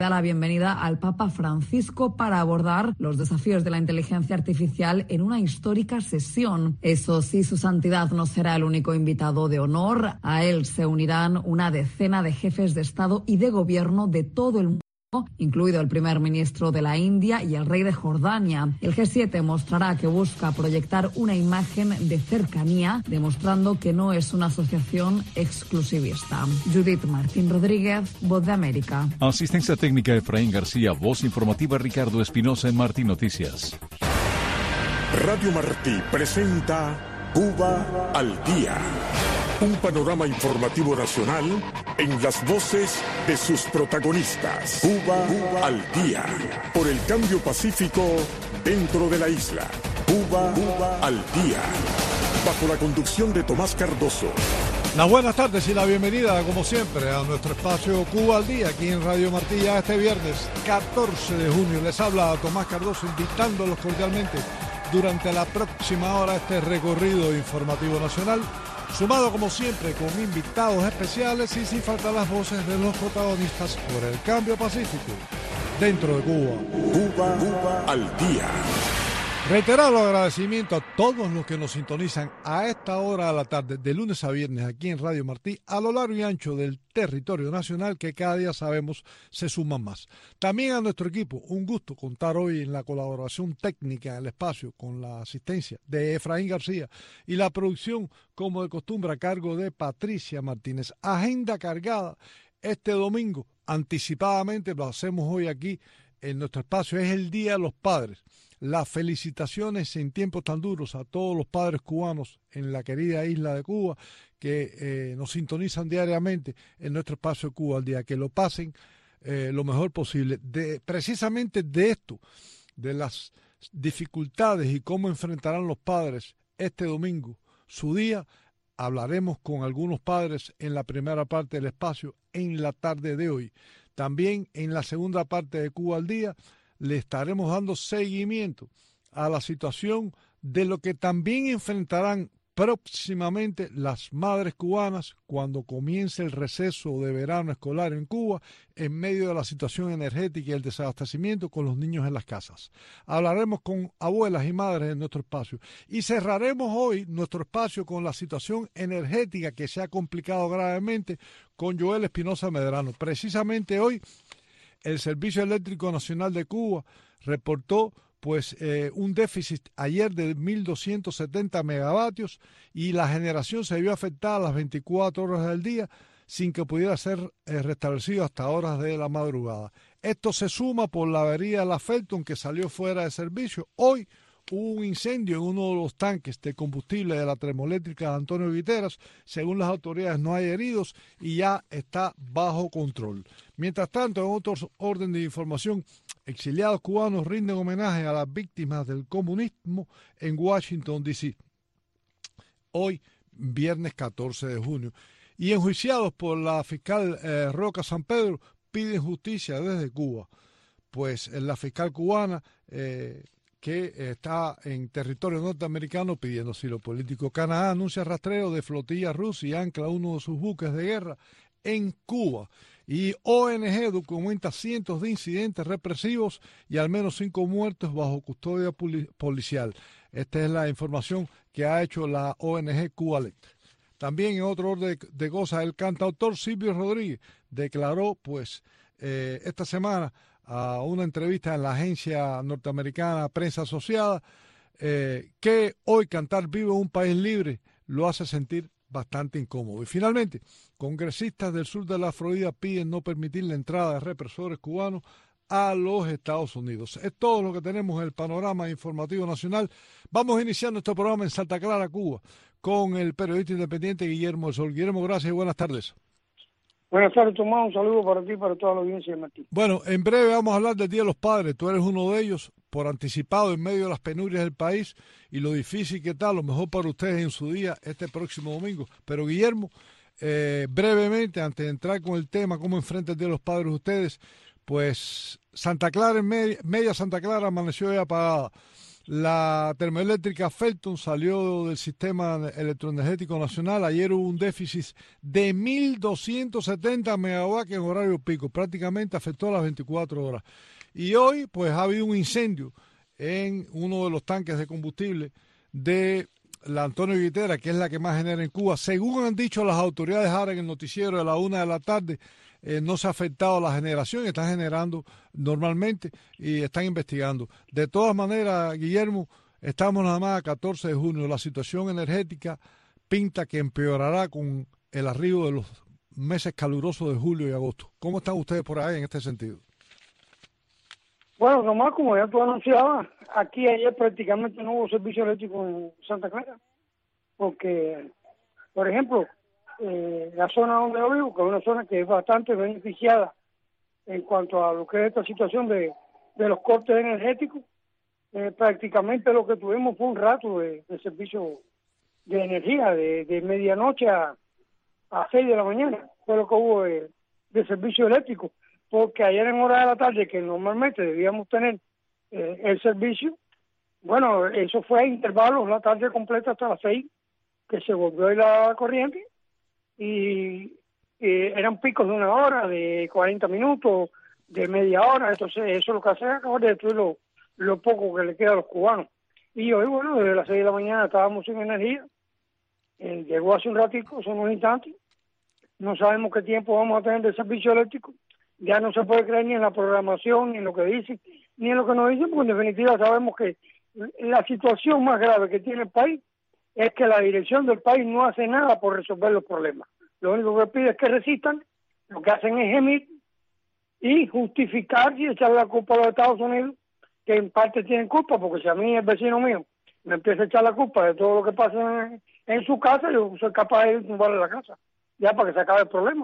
Da la bienvenida al Papa Francisco para abordar los desafíos de la inteligencia artificial en una histórica sesión. Eso sí, su santidad no será el único invitado de honor. A él se unirán una decena de jefes de Estado y de Gobierno de todo el mundo, incluido el primer ministro de la India y el rey de Jordania. El G7 mostrará que busca proyectar una imagen de cercanía, demostrando que no es una asociación exclusivista. Judith Martín Rodríguez, Voz de América. Asistencia técnica Efraín García, voz informativa Ricardo Espinosa en Martí Noticias. Radio Martí presenta Cuba al Día. Un panorama informativo nacional en las voces de sus protagonistas. Cuba al Día. Por el cambio pacífico dentro de la isla. Cuba al Día. Bajo la conducción de Tomás Cardoso. Las buenas tardes y la bienvenida, como siempre, a nuestro espacio Cuba al Día, aquí en Radio Martí, ya este viernes 14 de junio. Les habla Tomás Cardoso, invitándolos cordialmente durante la próxima hora a este recorrido informativo nacional, sumado como siempre con invitados especiales y sin faltar las voces de los protagonistas por el cambio pacífico dentro de Cuba. Cuba al Día. Reiterar los agradecimientos a todos los que nos sintonizan a esta hora de la tarde, de lunes a viernes, aquí en Radio Martí, a lo largo y ancho del territorio nacional, que cada día sabemos se suman más. También a nuestro equipo, un gusto contar hoy en la colaboración técnica del espacio con la asistencia de Efraín García y la producción, como de costumbre, a cargo de Patricia Martínez. Agenda cargada este domingo, anticipadamente lo hacemos hoy aquí en nuestro espacio, es el Día de los Padres. Las felicitaciones en tiempos tan duros a todos los padres cubanos en la querida isla de Cuba que nos sintonizan diariamente en nuestro espacio Cuba al Día. Que lo pasen lo mejor posible. Precisamente de esto, de las dificultades y cómo enfrentarán los padres este domingo su día, hablaremos con algunos padres en la primera parte del espacio en la tarde de hoy. También en la segunda parte de Cuba al Día le estaremos dando seguimiento a la situación de lo que también enfrentarán próximamente las madres cubanas cuando comience el receso de verano escolar en Cuba en medio de la situación energética y el desabastecimiento con los niños en las casas. Hablaremos con abuelas y madres en nuestro espacio y cerraremos hoy nuestro espacio con la situación energética que se ha complicado gravemente con Joel Espinosa Medrano. Precisamente hoy el Servicio Eléctrico Nacional de Cuba reportó un déficit ayer de 1.270 megavatios y la generación se vio afectada las 24 horas del día sin que pudiera ser restablecido hasta horas de la madrugada. Esto se suma por la avería de la Felton que salió fuera de servicio. Hoy hubo un incendio en uno de los tanques de combustible de la termoeléctrica de Antonio Guiteras. Según las autoridades no hay heridos y ya está bajo control. Mientras tanto, en otro orden de información, exiliados cubanos rinden homenaje a las víctimas del comunismo en Washington, D.C. Hoy, viernes 14 de junio. Y enjuiciados por la fiscal Roca San Pedro, piden justicia desde Cuba. Pues la fiscal cubana que está en territorio norteamericano pidiendo asilo político. Canadá anuncia rastreo de flotilla rusa y ancla uno de sus buques de guerra en Cuba. Y ONG documenta cientos de incidentes represivos y al menos 5 muertos bajo custodia policial. Esta es la información que ha hecho la ONG Cuba-Let. También en otro orden de cosas, el cantautor Silvio Rodríguez declaró esta semana a una entrevista en la agencia norteamericana Prensa Asociada que hoy cantar vivo en un país libre lo hace sentir bastante incómodo. Y finalmente, congresistas del sur de la Florida piden no permitir la entrada de represores cubanos a los Estados Unidos. Es todo lo que tenemos en el panorama informativo nacional. Vamos a iniciar nuestro programa en Santa Clara, Cuba, con el periodista independiente Guillermo El Sol. Guillermo, gracias y buenas tardes. Buenas tardes, Tomás. Un saludo para ti y para toda la audiencia de Martín. Bueno, en breve vamos a hablar del Día de los Padres. Tú eres uno de ellos, por anticipado, en medio de las penurias del país y lo difícil que está, lo mejor para ustedes en su día este próximo domingo. Pero, Guillermo, brevemente, antes de entrar con el tema, cómo enfrenta el Día de los Padres ustedes, pues Santa Clara, media Santa Clara amaneció ya apagada. La termoeléctrica Felton salió del sistema electroenergético nacional. Ayer hubo un déficit de 1.270 megawatts en horario pico. Prácticamente afectó a las 24 horas. Y hoy, pues, ha habido un incendio en uno de los tanques de combustible de la Antonio Guitera, que es la que más genera en Cuba. Según han dicho las autoridades ahora en el noticiero de la 1 de la tarde, no se ha afectado la generación, están generando normalmente y están investigando. De todas maneras, Guillermo, estamos nada más a 14 de junio. La situación energética pinta que empeorará con el arribo de los meses calurosos de julio y agosto. ¿Cómo están ustedes por ahí en este sentido? Bueno, nomás como ya tú anunciabas, aquí ayer prácticamente no hubo servicio eléctrico en Santa Clara, porque, por ejemplo, la zona donde yo vivo, que es una zona que es bastante beneficiada en cuanto a lo que es esta situación de los cortes energéticos, prácticamente lo que tuvimos fue un rato de servicio de energía, de medianoche a 6 de la mañana, fue lo que hubo de servicio eléctrico, porque ayer en hora de la tarde, que normalmente debíamos tener el servicio, bueno, eso fue a intervalos, la tarde completa hasta las 6, que se volvió a ir la corriente, y eran picos de 1 hora, de 40 minutos, de media hora. Entonces eso lo que hace es acabar de destruir lo poco que le queda a los cubanos. Y hoy, bueno, desde las 6 de la mañana estábamos sin energía, llegó hace un ratito, son unos instantes, no sabemos qué tiempo vamos a tener de servicio eléctrico, ya no se puede creer ni en la programación, ni en lo que dicen, ni en lo que nos dicen, porque en definitiva sabemos que la situación más grave que tiene el país es que la dirección del país no hace nada por resolver los problemas. Lo único que pide es que resistan, lo que hacen es gemir y justificar y echar la culpa a los Estados Unidos, que en parte tienen culpa, porque si a mí el vecino mío me empieza a echar la culpa de todo lo que pasa en su casa, yo soy capaz de tumbarle la casa, ya para que se acabe el problema.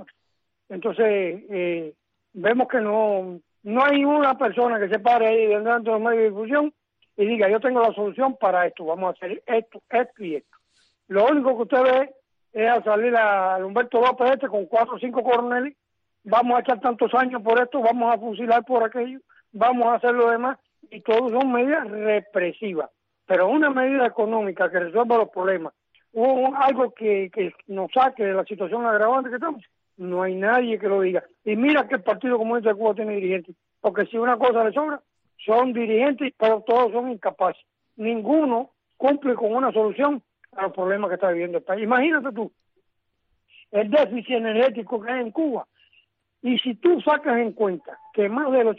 Entonces, vemos que no hay una persona que se pare ahí dentro de los medios de difusión y diga, yo tengo la solución para esto, vamos a hacer esto y esto. Lo único que usted ve es a salir a Humberto López con 4 o 5 coroneles, vamos a echar tantos años por esto, vamos a fusilar por aquello, vamos a hacer lo demás, y todo son medidas represivas. Pero una medida económica que resuelva los problemas, algo que nos saque de la situación agravante que estamos, no hay nadie que lo diga. Y mira que el Partido Comunista de Cuba tiene dirigentes, porque si una cosa le sobra, son dirigentes, pero todos son incapaces. Ninguno cumple con una solución a los problemas que está viviendo el país. Imagínate tú, el déficit energético que hay en Cuba, y si tú sacas en cuenta que más del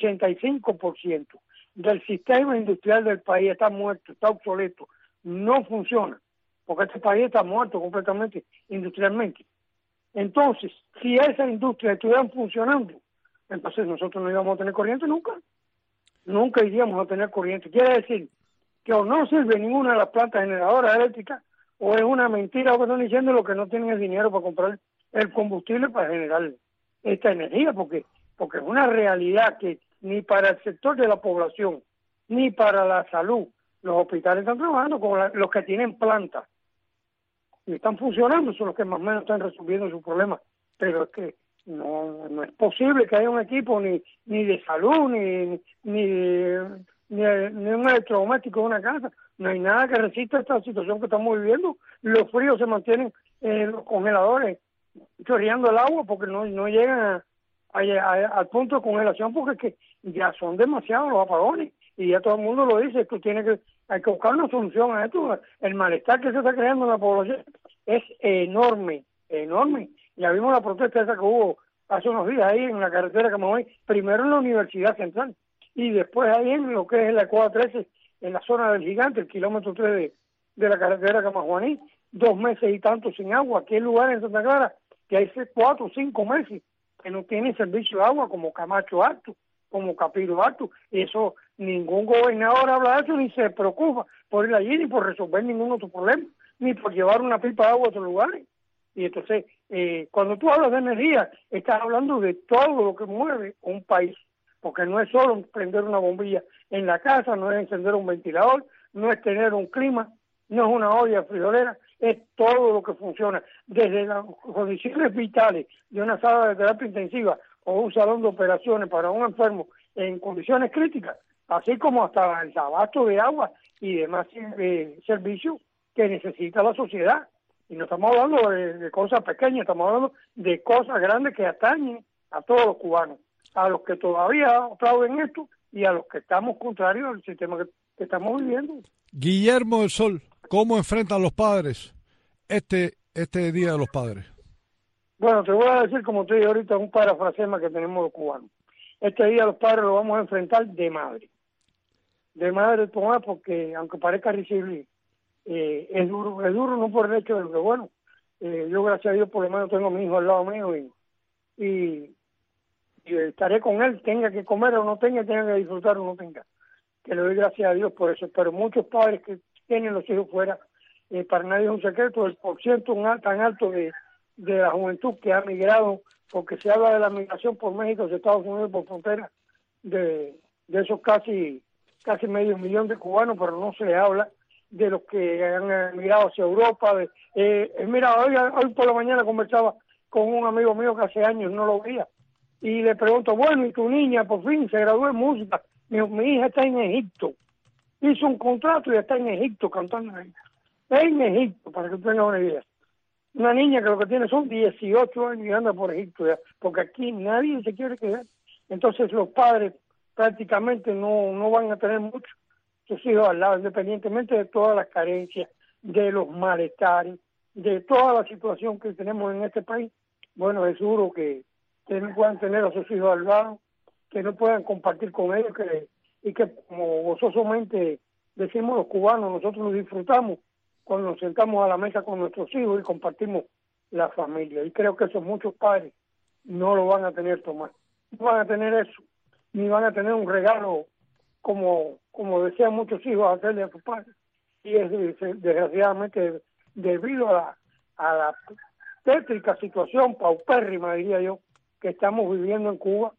85% del sistema industrial del país está muerto, está obsoleto, no funciona, porque este país está muerto completamente industrialmente. Entonces, si esas industrias estuvieran funcionando, entonces nosotros no íbamos a tener corriente nunca iríamos a tener corriente. Quiere decir que o no sirve ninguna de las plantas generadoras eléctricas, o es una mentira lo que están diciendo, lo que no tienen el dinero para comprar el combustible para generar esta energía, porque es una realidad que ni para el sector de la población, ni para la salud, los hospitales están trabajando con los que tienen plantas y están funcionando, son los que más o menos están resolviendo sus problemas, pero es que no es posible que haya un equipo ni de salud, ni un electrodoméstico de una casa. No hay nada que resista esta situación que estamos viviendo. Los fríos se mantienen en los congeladores, chorreando el agua, porque no llegan al punto de congelación, porque es que ya son demasiados los apagones, y ya todo el mundo lo dice, hay que buscar una solución a esto. El malestar que se está creando en la población es enorme. Ya vimos la protesta esa que hubo hace unos días ahí en la carretera Camagüey, primero en la Universidad Central, y después ahí en lo que es la Cuadra 13, en la zona del Gigante, el kilómetro 3 de la carretera Camajuaní, 2 meses y tanto sin agua. Aquí hay lugares en Santa Clara que hay 4 o 5 meses que no tienen servicio de agua, como Camacho Alto, como Capiro Alto, y eso ningún gobernador habla de eso, ni se preocupa por ir allí, ni por resolver ningún otro problema, ni por llevar una pipa de agua a otros lugares. Y entonces, cuando tú hablas de energía, estás hablando de todo lo que mueve un país, porque no es solo prender una bombilla en la casa, no es encender un ventilador, no es tener un clima, no es una olla frijolera, es todo lo que funciona, desde las condiciones vitales de una sala de terapia intensiva o un salón de operaciones para un enfermo en condiciones críticas, así como hasta el abasto de agua y demás servicios que necesita la sociedad. Y no estamos hablando de cosas pequeñas, estamos hablando de cosas grandes que atañen a todos los cubanos, a los que todavía aplauden esto y a los que estamos contrarios al sistema que estamos viviendo. Guillermo del Sol, ¿cómo enfrentan los padres este Día de los Padres? Bueno, te voy a decir, como te dije ahorita, un parafrasema que tenemos los cubanos. Este Día de los Padres lo vamos a enfrentar de madre. De madre, Tomás, porque aunque parezca risible, es duro no por el hecho de que, bueno, yo gracias a Dios por lo menos tengo a mi hijo al lado mío y estaré con él, tenga que comer o no tenga que disfrutar o no tenga. Que le doy gracias a Dios por eso. Pero muchos padres que tienen los hijos fuera, para nadie es un secreto, el porciento tan alto de la juventud que ha migrado, porque se habla de la migración por México, Estados Unidos, por frontera, de esos casi medio millón de cubanos, pero no se habla de los que han migrado hacia Europa. Mira, hoy por la mañana conversaba con un amigo mío que hace años no lo veía, y le pregunto, bueno, ¿y tu niña por fin se graduó en música? Mi hija está en Egipto, hizo un contrato y está en Egipto cantando ahí. En Egipto, para que tengas una idea. Una niña que lo que tiene son 18 años y anda por Egipto ya, porque aquí nadie se quiere quedar. Entonces los padres prácticamente no van a tener mucho sus hijos al lado, independientemente de todas las carencias, de los malestares, de toda la situación que tenemos en este país. Bueno, es duro que no puedan tener a sus hijos al lado, que no puedan compartir con ellos, y que como gozosamente decimos los cubanos, nosotros nos disfrutamos cuando nos sentamos a la mesa con nuestros hijos y compartimos la familia. Y creo que esos muchos padres no lo van a tener, Tomás. No van a tener eso, ni van a tener un regalo como desean muchos hijos hacerle a sus padres. Y es desgraciadamente debido a la tétrica situación, paupérrima diría yo, que estamos viviendo en Cuba,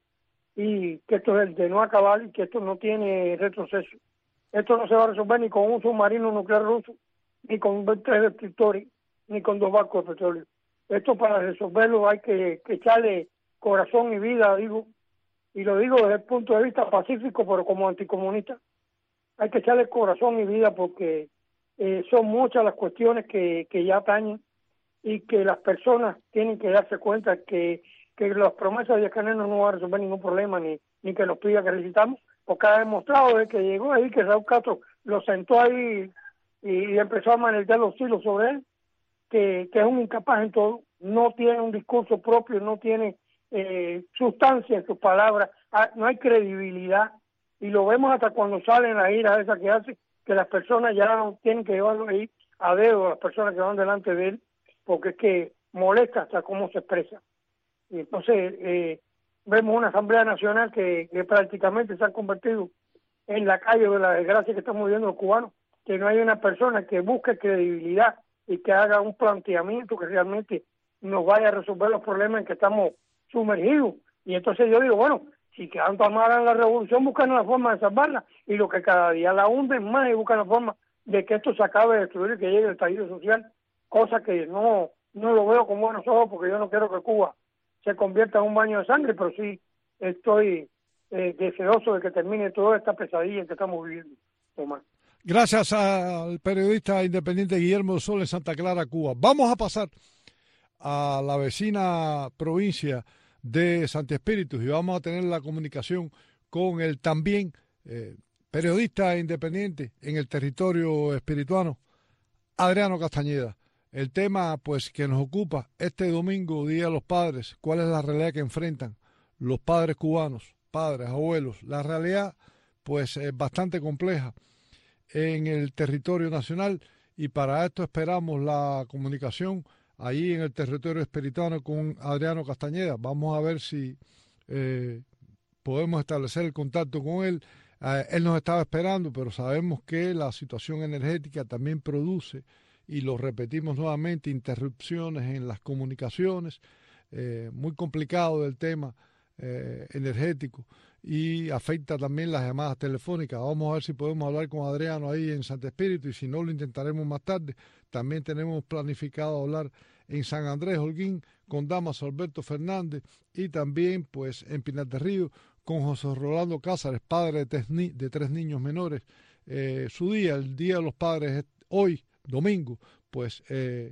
y que esto es el de no acabar y que esto no tiene retroceso. Esto no se va a resolver ni con un submarino nuclear ruso, ni con 3 destructores, ni con 2 barcos de petróleo. Esto para resolverlo hay que echarle corazón y vida, digo, y lo digo desde el punto de vista pacífico, pero como anticomunista. Hay que echarle corazón y vida porque son muchas las cuestiones que ya atañen, y que las personas tienen que darse cuenta que las promesas de Díaz-Canel no van a resolver ningún problema, ni que los pida que necesitamos, porque ha demostrado desde que llegó ahí que Raúl Castro lo sentó ahí y empezó a manejar los hilos sobre él, que es un incapaz en todo, no tiene un discurso propio, no tiene sustancia en sus palabras, no hay credibilidad, y lo vemos hasta cuando salen las giras esas que hace, que las personas ya no tienen que llevarlo ahí a dedo a las personas que van delante de él, porque es que molesta hasta cómo se expresa. Y entonces vemos una Asamblea Nacional que prácticamente se ha convertido en la calle de la desgracia que estamos viviendo los cubanos, que no hay una persona que busque credibilidad y que haga un planteamiento que realmente nos vaya a resolver los problemas en que estamos sumergidos. Y entonces yo digo, bueno, si tanto amaran la revolución, buscan la forma de salvarla, y lo que cada día la hunden más y buscan la forma de que esto se acabe de destruir y que llegue el estallido social, cosa que no lo veo con buenos ojos, porque yo no quiero que Cuba se convierta en un baño de sangre, pero sí estoy deseoso de que termine toda esta pesadilla que estamos viviendo, Tomás. Gracias al periodista independiente Guillermo del Sol en Santa Clara, Cuba. Vamos a pasar a la vecina provincia de Santi Espíritus y vamos a tener la comunicación con el también periodista independiente en el territorio espirituano, Adriano Castañeda. El tema pues que nos ocupa este domingo, Día de los Padres, cuál es la realidad que enfrentan los padres cubanos, padres, abuelos. La realidad pues es bastante compleja en el territorio nacional, y para esto esperamos la comunicación allí en el territorio espirituano con Adriano Castañeda. Vamos a ver si podemos establecer el contacto con él. Él nos estaba esperando, pero sabemos que la situación energética también produce, y lo repetimos nuevamente, interrupciones en las comunicaciones, muy complicado el tema energético, y afecta también las llamadas telefónicas. Vamos a ver si podemos hablar con Adriano ahí en Santi Espíritus, y si no lo intentaremos más tarde. También tenemos planificado hablar en San Andrés Holguín con Damaso Alberto Fernández, y también pues en Pinar del Río con José Rolando Cázares, padre de 3 niños menores su día, el Día de los Padres, hoy, domingo, pues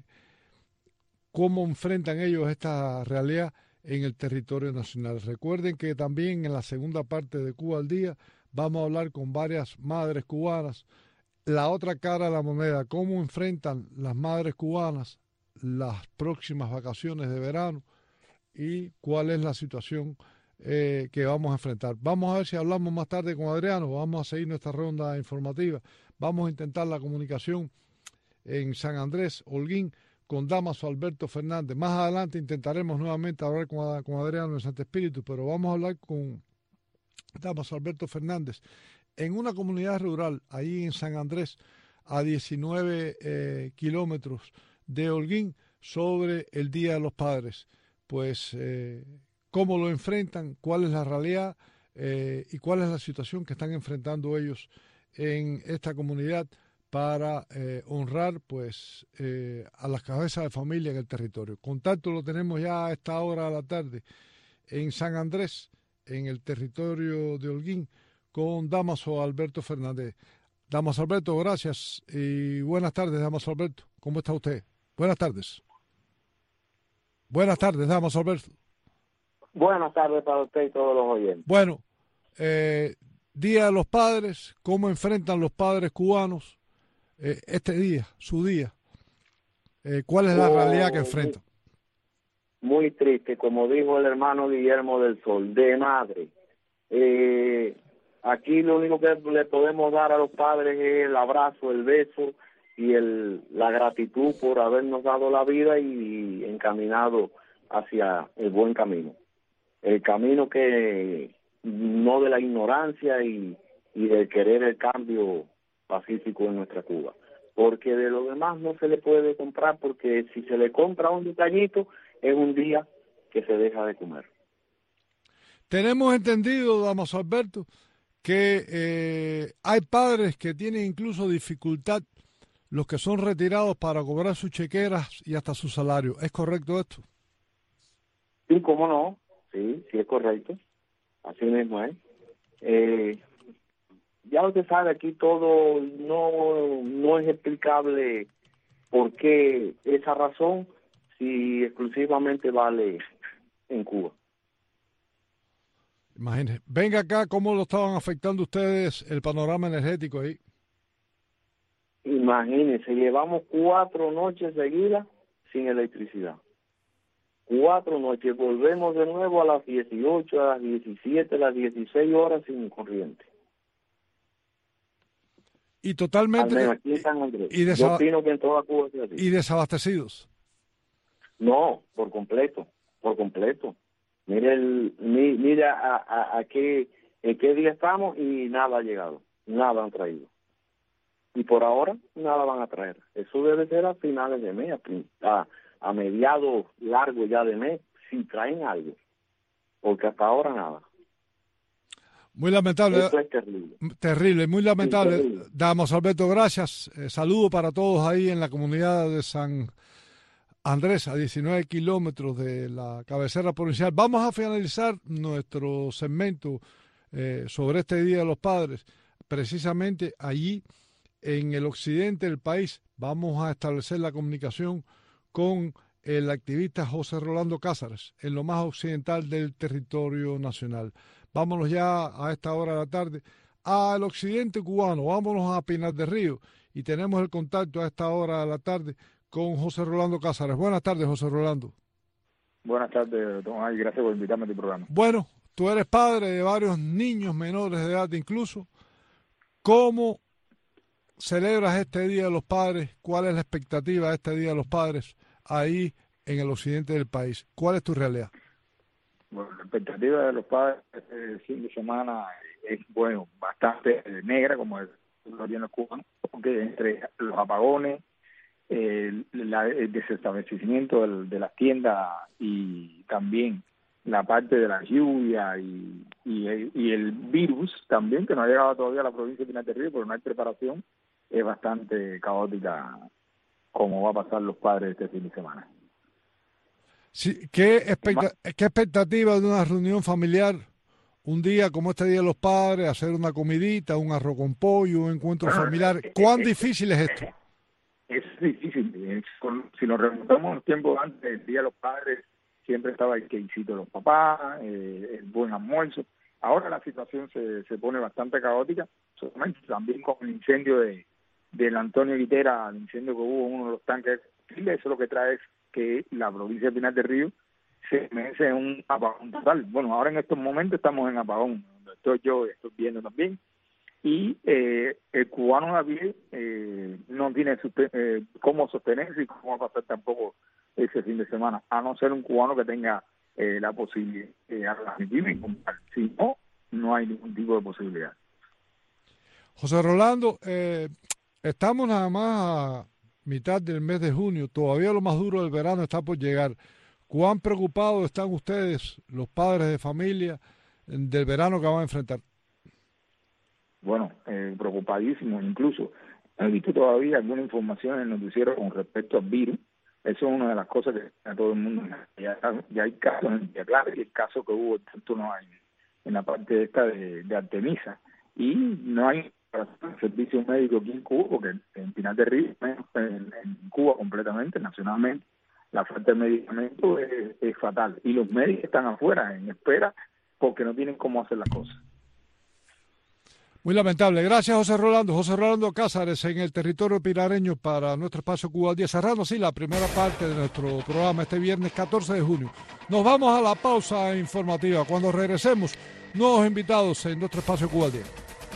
cómo enfrentan ellos esta realidad en el territorio nacional. Recuerden que también en la segunda parte de Cuba al Día vamos a hablar con varias madres cubanas, la otra cara de la moneda, cómo enfrentan las madres cubanas las próximas vacaciones de verano y cuál es la situación que vamos a enfrentar. Vamos a ver si hablamos más tarde con Adriano, vamos a seguir nuestra ronda informativa, vamos a intentar la comunicación en San Andrés, Holguín, con Damaso Alberto Fernández. Más adelante intentaremos nuevamente hablar con Adriano en Santo Espíritu, pero vamos a hablar con Damaso Alberto Fernández en una comunidad rural, ahí en San Andrés, a 19 kilómetros de Holguín, sobre el Día de los Padres. Pues cómo lo enfrentan, cuál es la realidad y cuál es la situación que están enfrentando ellos en esta comunidad para honrar pues a las cabezas de familia en el territorio. Contacto lo tenemos ya a esta hora de la tarde en San Andrés, en el territorio de Holguín, con Damaso Alberto Fernández. Damaso Alberto, gracias y buenas tardes, Damaso Alberto. ¿Cómo está usted? Buenas tardes. Buenas tardes, Damaso Alberto. Buenas tardes para usted y todos los oyentes. Bueno, Día de los Padres, ¿cómo enfrentan los padres cubanos este día, su día? ¿Cuál es la realidad que enfrentan? Muy triste, como dijo el hermano Guillermo del Sol, de madre. Aquí lo único que le podemos dar a los padres es el abrazo, el beso y la gratitud por habernos dado la vida y encaminado hacia el buen camino. El camino que no de la ignorancia y de querer el cambio pacífico en nuestra Cuba. Porque de lo demás no se le puede comprar, porque si se le compra un detallito, es un día que se deja de comer. Tenemos entendido, Damaso Alberto, que hay padres que tienen incluso dificultad, los que son retirados, para cobrar sus chequeras y hasta su salario. ¿Es correcto esto? Sí, cómo no. Sí es correcto. Así mismo es. Ya usted sabe, aquí todo no es explicable por qué esa razón, si exclusivamente vale en Cuba. Imagínense. Venga acá, ¿cómo lo estaban afectando ustedes el panorama energético ahí? Imagínense, llevamos 4 noches seguidas sin electricidad. 4 noches, volvemos de nuevo a las 18, a las 17, a las 16 horas sin corriente. Y totalmente... Aquí en San Andrés. Yo opino que en toda Cuba es así. ¿Y desabastecidos? No, por completo. Mira en qué día estamos y nada ha llegado, nada han traído. Y por ahora nada van a traer. Eso debe ser a finales de mes, a mediados largos ya de mes, si traen algo. Porque hasta ahora nada. Muy lamentable. Esto es terrible. Terrible, muy lamentable. Sí, terrible. Damos, Alberto, gracias. Saludo para todos ahí en la comunidad de San Andrés, a 19 kilómetros de la cabecera provincial. Vamos a finalizar nuestro segmento sobre este Día de los Padres, precisamente allí en el occidente del país. Vamos a establecer la comunicación con el activista José Rolando Cázares, en lo más occidental del territorio nacional. Vámonos ya a esta hora de la tarde al occidente cubano, vámonos a Pinar del Río y tenemos el contacto a esta hora de la tarde con José Rolando Cázares. Buenas tardes, José Rolando. Buenas tardes, don Ay, gracias por invitarme a tu programa. Bueno, tú eres padre de varios niños menores de edad incluso. ¿Cómo celebras este Día de los Padres? ¿Cuál es la expectativa de este Día de los Padres ahí en el occidente del país? ¿Cuál es tu realidad? Bueno, la expectativa de los padres el fin de semana es, bueno, bastante negra, como lo tienen los cubanos, porque entre los apagones, el desestablecimiento de las tiendas y también la parte de la lluvia y el virus también, que no ha llegado todavía a la provincia de Pinar del Río, pero no hay preparación, es bastante caótica como va a pasar los padres este fin de semana. Sí, ¿qué expectativa de una reunión familiar un día como este Día de los Padres, hacer una comidita, un arroz con pollo, un encuentro familiar. ¿Cuán difícil es esto? Es difícil. Si nos remontamos un tiempo antes del Día de los Padres, siempre estaba el queicito de los papás, el buen almuerzo. Ahora la situación se pone bastante caótica, solamente también con el incendio del Antonio Guitera, el incendio que hubo en uno de los tanques de Chile. Eso lo que trae es que la provincia de Pinar del Río se merece un apagón total. Bueno, ahora en estos momentos estamos en apagón, donde estoy yo, estoy viendo también, y el cubano de a pie no tiene cómo sostenerse y cómo pasar tampoco ese fin de semana, a no ser un cubano que tenga la posibilidad de admitir y comprar. Si no, no hay ningún tipo de posibilidad. José Rolando, estamos nada más a mitad del mes de junio, todavía lo más duro del verano está por llegar. ¿Cuán preocupados están ustedes, los padres de familia, del verano que van a enfrentar? Bueno, preocupadísimos. Incluso he visto todavía alguna información en el noticiero con respecto al virus. Eso es una de las cosas que a todo el mundo ya hay casos en Villa Clara, y el caso que hubo en la parte esta de Artemisa, y no hay servicio médico aquí en Cuba, porque en Pinar del Río, en Cuba completamente, nacionalmente, la falta de medicamentos es fatal, y los médicos están afuera en espera porque no tienen cómo hacer las cosas. Muy lamentable. Gracias, José Rolando. José Rolando Cázares en el territorio pinareño para nuestro espacio Cuba al Día. Cerrando así la primera parte de nuestro programa este viernes 14 de junio. Nos vamos a la pausa informativa. Cuando regresemos, nuevos invitados en nuestro espacio Cuba al Día.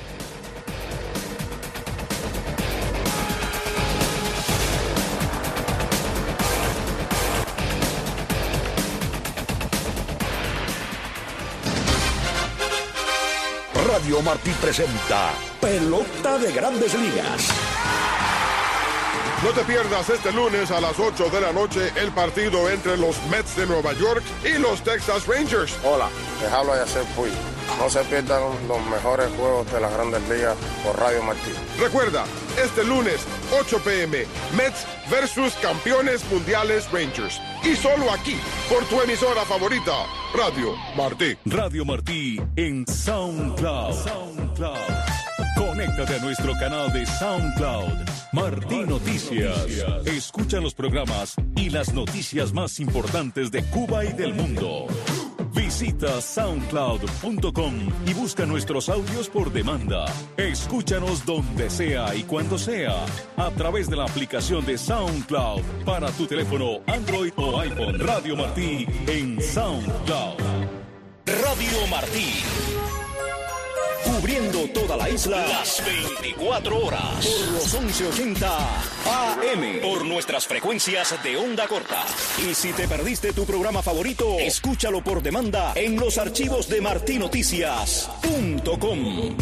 Radio Martí presenta Pelota de Grandes Ligas. No te pierdas este lunes a las 8 de la noche el partido entre los Mets de Nueva York y los Texas Rangers. Hola, les habla Yacel Puy. No se pierdan los mejores juegos de las Grandes Ligas por Radio Martí. Recuerda, este lunes, 8 p.m., Mets versus campeones mundiales Rangers. Y solo aquí, por tu emisora favorita, Radio Martí. Radio Martí en SoundCloud. Conéctate a nuestro canal de SoundCloud, Martí Noticias. Escucha los programas y las noticias más importantes de Cuba y del mundo. Visita soundcloud.com y busca nuestros audios por demanda. Escúchanos donde sea y cuando sea a través de la aplicación de SoundCloud para tu teléfono Android o iPhone. Radio Martí en SoundCloud. Radio Martí. Cubriendo toda la isla las 24 horas por los 1180 AM por nuestras frecuencias de onda corta. Y si te perdiste tu programa favorito, escúchalo por demanda en los archivos de martinoticias.com.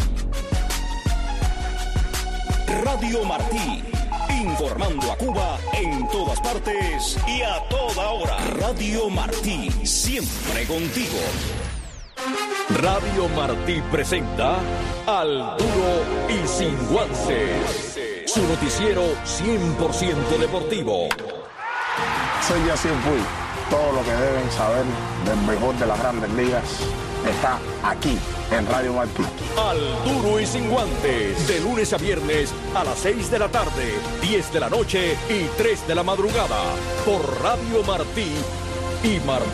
Radio Martí, informando a Cuba en todas partes y a toda hora. Radio Martí, siempre contigo. Radio Martí presenta Al Duro y Sin Guances, su noticiero 100% deportivo. Soy Yacel Puy. Todo lo que deben saber del mejor de las Grandes Ligas está aquí en Radio Martí. Al Duro y Sin Guantes, de lunes a viernes a las 6 de la tarde, 10 de la noche y 3 de la madrugada, por Radio Martí y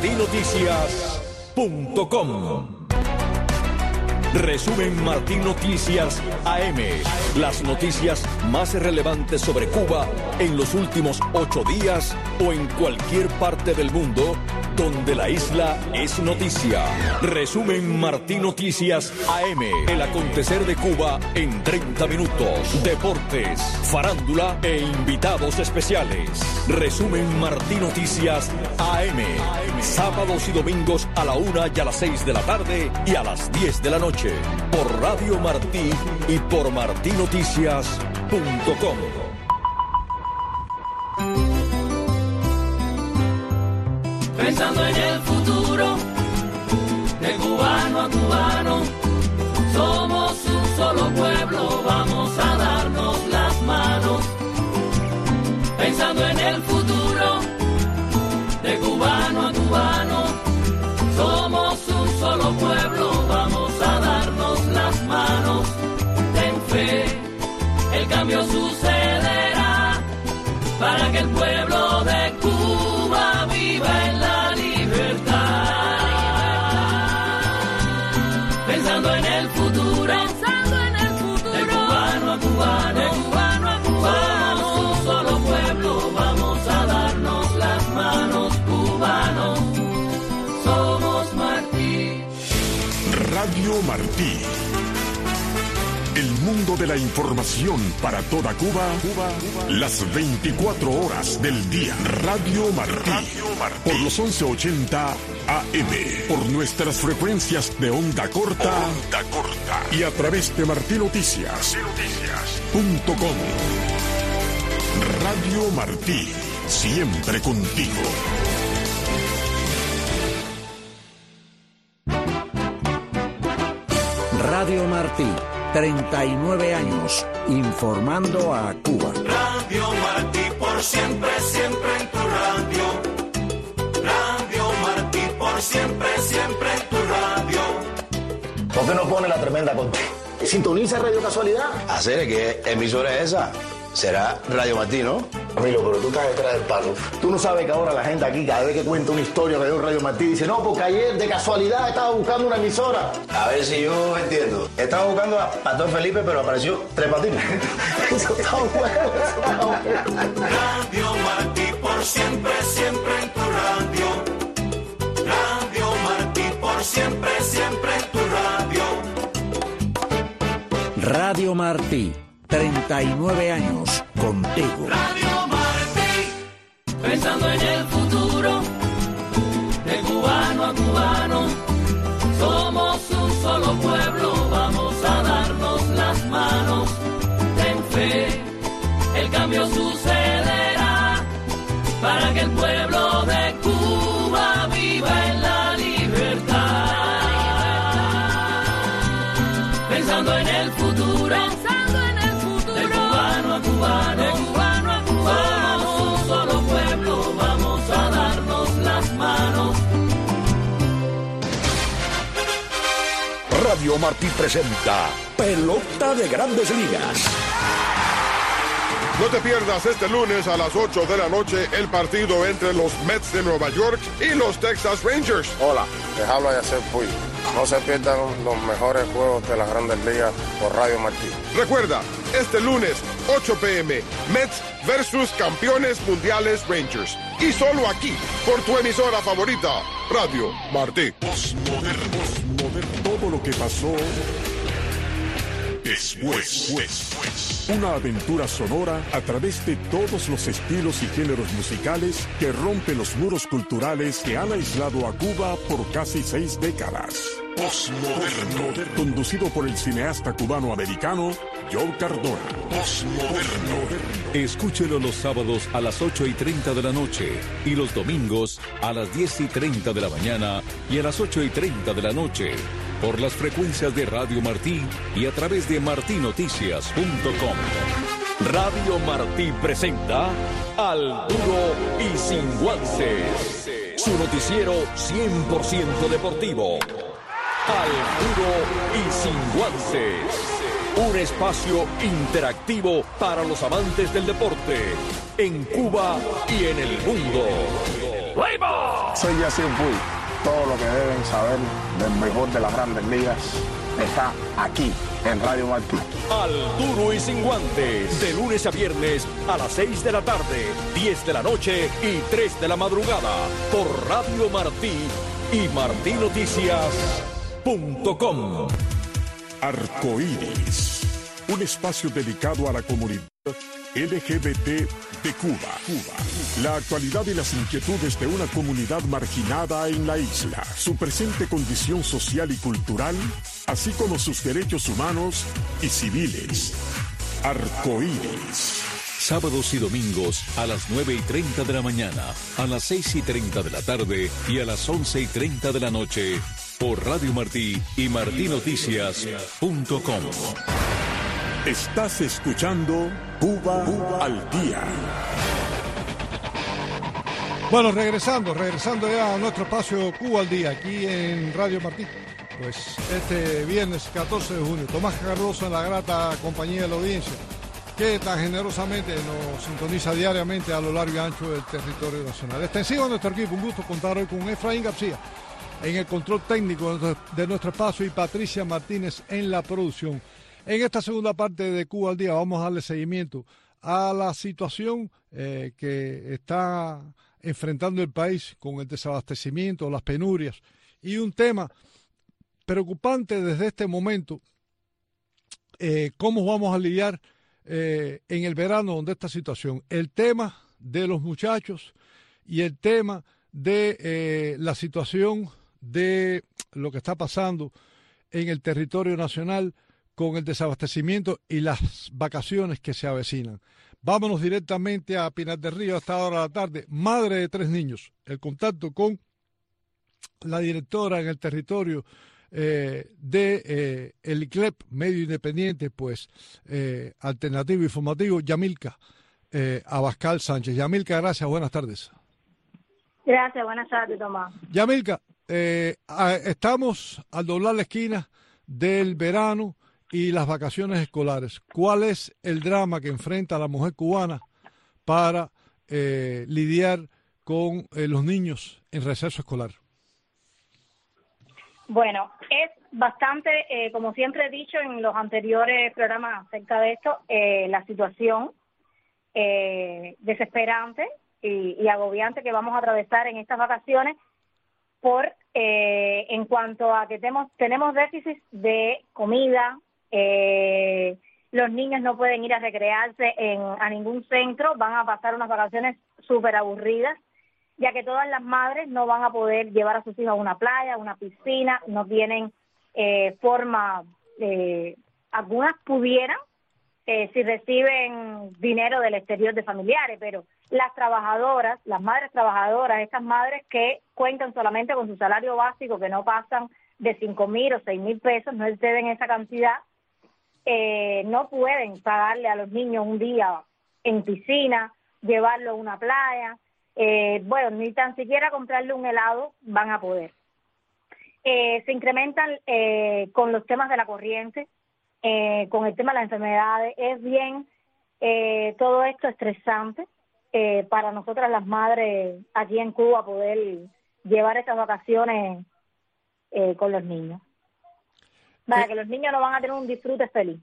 martinoticias.com. Resumen Martí Noticias AM. Las noticias más relevantes sobre Cuba en los últimos 8 días o en cualquier parte del mundo donde la isla es noticia. Resumen Martí Noticias AM. El acontecer de Cuba en 30 minutos. Deportes, farándula e invitados especiales. Resumen Martí Noticias AM. Sábados y domingos a la 1 y a las 6 de la tarde y a las 10 de la noche. Por Radio Martí y por martinoticias.com. Pensando en el futuro, de cubano a cubano, somos un solo pueblo, vamos a darnos las manos. Pensando en el futuro, de cubano a cubano, somos un solo pueblo, vamos Radio Martí. El mundo de la información para toda Cuba, las 24 horas del día. Radio Martí. Por los 1180 AM. Por nuestras frecuencias de onda corta. Y a través de martinoticias.com. Radio Martí. Siempre contigo. Radio Martí, 39 años, informando a Cuba. Radio Martí, por siempre, siempre en tu radio. Radio Martí, por siempre, siempre en tu radio. ¿Por qué no pone la tremenda contigo? ¿Sintoniza Radio Casualidad? Hacer que emisora es esa. Será Radio Martí, ¿no? Amigo, pero tú estás detrás del palo. Tú no sabes que ahora la gente aquí, cada vez que cuenta una historia de un Radio Martí, dice, no, porque ayer de casualidad estaba buscando una emisora. A ver si yo entiendo. Estaba buscando a Pastor Felipe, pero apareció Tres Patines. Eso está bueno, Radio Martí, por siempre, siempre en tu radio. Radio Martí, por siempre, siempre en tu radio. Radio Martí, 39 años, contigo. Radio Martí, pensando en el futuro, de cubano a cubano, somos un solo pueblo, vamos a darnos las manos, ten fe, el cambio sucederá, para que el pueblo de Cuba viva en la libertad. Pensando en el futuro, de cubano a cubano, somos un solo pueblo, vamos a darnos las manos. Radio Martí presenta Pelota de Grandes Ligas. No te pierdas este lunes a las 8 de la noche el partido entre los Mets de Nueva York y los Texas Rangers. Hola, les habla Yacel Puy. No se pierdan los mejores juegos de las Grandes Ligas por Radio Martí. Recuerda, este lunes, 8 p.m., Mets versus campeones mundiales Rangers. Y solo aquí, por tu emisora favorita, Radio Martí. Postmoderno. Todo lo que pasó después. Una aventura sonora a través de todos los estilos y géneros musicales que rompen los muros culturales que han aislado a Cuba por casi 6 décadas. Postmoderno. Conducido por el cineasta cubano-americano Joe Cardona. Postmoderno. Escúchelo los sábados a las 8:30 de la noche y los domingos a las 10:30 de la mañana y a las 8:30 de la noche por las frecuencias de Radio Martí y a través de martinoticias.com. Radio Martí presenta Al Duro y Sin Guances, su noticiero 100% deportivo. Al Duro y Sin Guances, un espacio interactivo para los amantes del deporte en Cuba y en el mundo. Soy Yacel Puy. Todo lo que deben saber del mejor de las Grandes Ligas está aquí en Radio Martí. Al Duro y Sin Guantes, de lunes a viernes a las 6 de la tarde, 10 de la noche y 3 de la madrugada por Radio Martí y martinoticias.com. Arcoíris, un espacio dedicado a la comunidad LGBT de Cuba. La actualidad y las inquietudes de una comunidad marginada en la isla, su presente condición social y cultural, así como sus derechos humanos y civiles. Arcoíris. Sábados y domingos a las 9:30 de la mañana, a las 6:30 de la tarde y a las 11:30 de la noche por Radio Martí y martinoticias.com. Estás escuchando Cuba al Día. Bueno, regresando ya a nuestro espacio Cuba al Día, aquí en Radio Martí. Pues este viernes 14 de junio, Tomás Cardoso en la grata compañía de la audiencia, que tan generosamente nos sintoniza diariamente a lo largo y ancho del territorio nacional. Extensivo a nuestro equipo, un gusto contar hoy con Efraín García en el control técnico de nuestro espacio y Patricia Martínez en la producción. En esta segunda parte de Cuba al Día vamos a darle seguimiento a la situación que está enfrentando el país con el desabastecimiento, las penurias y un tema preocupante desde este momento cómo vamos a lidiar en el verano donde esta situación, el tema de los muchachos y el tema de la situación de lo que está pasando en el territorio nacional con el desabastecimiento y las vacaciones que se avecinan. Vámonos directamente a Pinar del Río a esta hora de la tarde, madre de 3 niños. El contacto con la directora en el territorio de el ICLEP, medio independiente, pues alternativo informativo, Yamilca Abascal Sánchez. Yamilca, gracias, buenas tardes. Gracias, buenas tardes, Tomás. Yamilca, estamos al doblar la esquina del verano y las vacaciones escolares. ¿Cuál es el drama que enfrenta la mujer cubana para lidiar con los niños en receso escolar? Bueno, es bastante, como siempre he dicho en los anteriores programas acerca de esto, la situación desesperante y agobiante que vamos a atravesar en estas vacaciones en cuanto a que tenemos déficit de comida, los niños no pueden ir a recrearse a ningún centro, van a pasar unas vacaciones súper aburridas, ya que todas las madres no van a poder llevar a sus hijos a una playa, a una piscina, no tienen forma, algunas pudieran si reciben dinero del exterior de familiares, pero las trabajadoras, las madres trabajadoras, estas madres que cuentan solamente con su salario básico, que no pasan de 5,000 o 6,000 pesos, no exceden esa cantidad, no pueden pagarle a los niños un día en piscina, llevarlo a una playa, bueno, ni tan siquiera comprarle un helado van a poder. Se incrementan con los temas de la corriente, con el tema de las enfermedades, es bien todo esto estresante para nosotras las madres aquí en Cuba poder llevar estas vacaciones con los niños, para que los niños no van a tener un disfrute feliz.